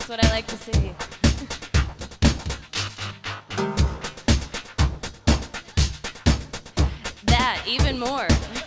That's what I like to see. That, even more.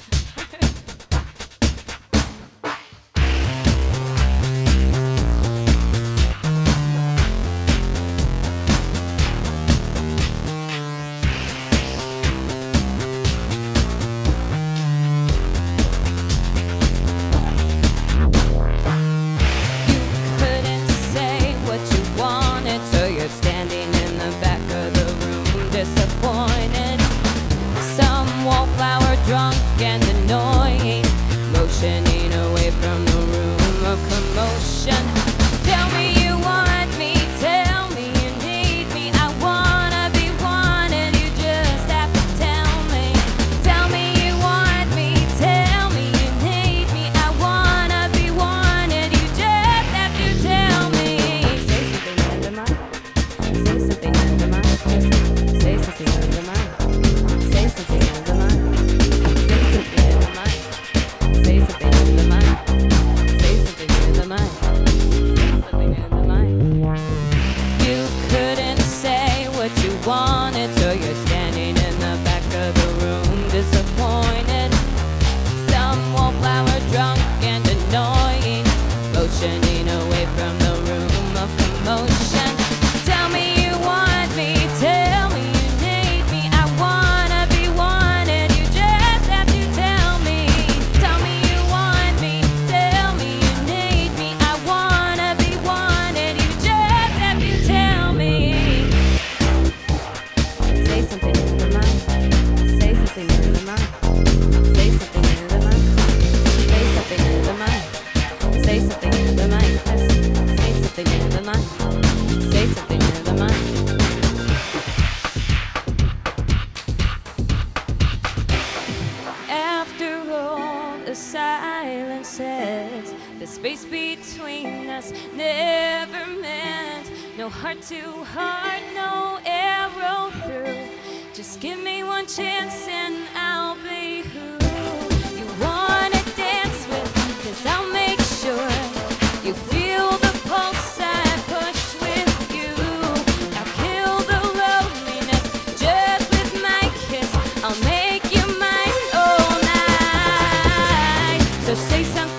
Drunk and annoying, motioning away from the room of commotion. Tell me you want me, tell me you need me. I wanna be wanted, you just have to tell me. Tell me you want me, tell me you need me. I wanna be wanted, you just have to tell me. Say something under mine, say something under mine, say something under mine, say something under mine. Wanted, so you're standing in the back of the room, disappointed. Some wallflower drunk and annoying, motioning away from the room of commotion. Tell me you want me, tell me you need me. I wanna be wanted, you just have to tell me. Tell me you want me, tell me you need me. I wanna be wanted, you just have to tell me. Say something in the mind. Say something in the mind. Say something in the mind. Say something in the mind. Say something in the mind. Say something in the mind. Say something in the mind. After all the silences, the space between us never meant no heart to heart, no arrow through. Just give me one chance and I'll be who you wanna dance with, 'cause I'll make sure you feel the pulse I push with you. I'll kill the loneliness just with my kiss. I'll make you mine all night. So say something.